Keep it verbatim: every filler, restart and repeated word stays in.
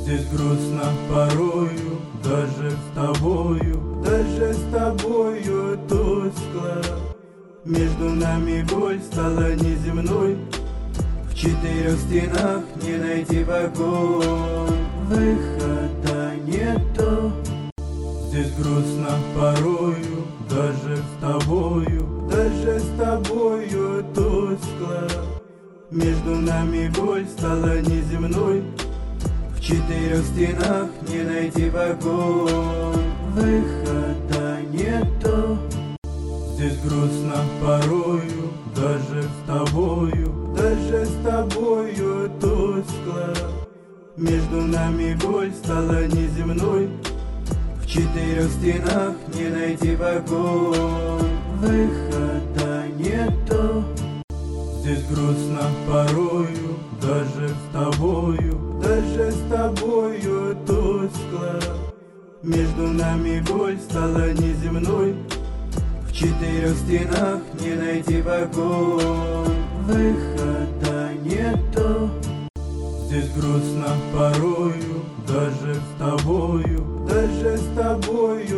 Здесь грустно порою, даже с тобою, даже с тобою тускло. Между нами боль стала неземной, в четырех стенах не найти покой. Выхода нету. Здесь грустно порою, даже с тобою, даже с тобою тускло. Между нами боль стала неземной, в четырех стенах не найти покой. Выхода нету. Здесь грустно порою, даже с тобою, даже с тобою тускло. Между нами боль стала неземной, в четырех стенах не найти покой. Выхода нету. Здесь грустно порою, даже с тобою, даже с тобою тускло. Между нами боль стала неземной, в четырех стенах не найти покой. Выхода нету. Здесь грустно порою, даже с тобою, даже с тобою